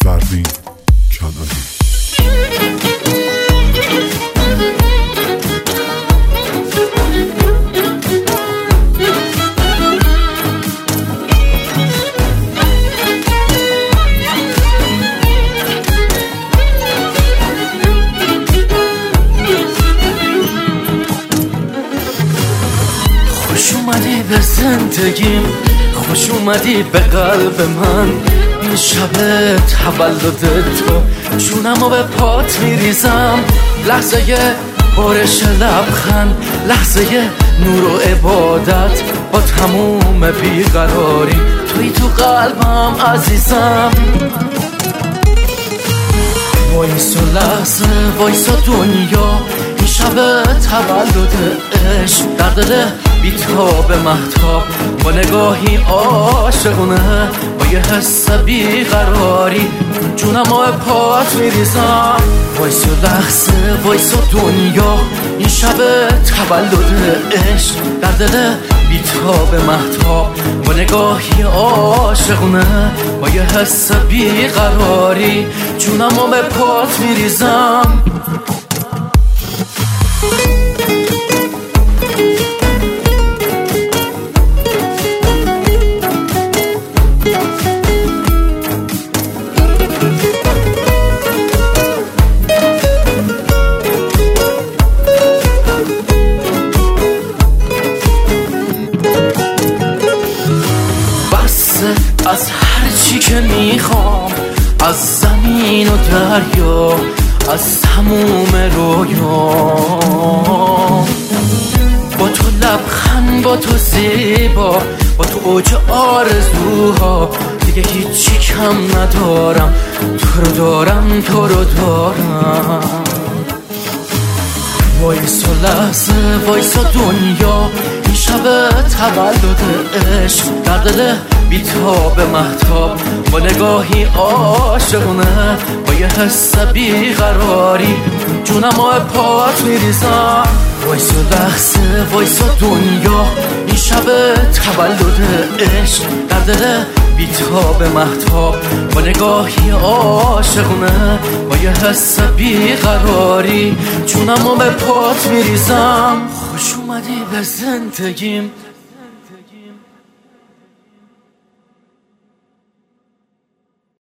فردین کنانی. خوش اومدی به زندگیم، خوش اومدی به قلب من. این شب تولد تو جونمو به پات میریزم. لحظه بارش لبخند، لحظه نور و عبادت، با تموم بیقراری توی تو قلبم عزیزم. وایسا لحظه، وایسا دنیا، این شب تولد عشق در دل بیتاب مهتاب، با نگاهی عاشقونه، با یه حس بیقراری جونمو پات میریزم. وایسا لحظه، وایسا دنیا، این شب تولد عشق در دل بیتاب مهتاب، با نگاهی عاشقونه، با یه حس بیقراری جونمو به پات میریزم. از هر چی که میخوام، از زمین و دریا، از تموم رویام، با تو لبخند، با تو زیبا، با تو اوج آرزوها، دیگه هیچی کم ندارم، تو رو دارم، تو رو دارم. وایسا لحظه، وایسا دنیا، این شب تولد عشق در دل بیتاب مهتاب، با نگاهی عاشقونه، با یه حس بیقراری جونمو پات میریزم. وایسا لحظه، وایسا دنیا، این شب تولد عشق در دل بیتاب مهتاب، با نگاهی عاشقونه، با یه حس بیقراری جونمو به پات میریزم. خوش اومدی به زندگیم،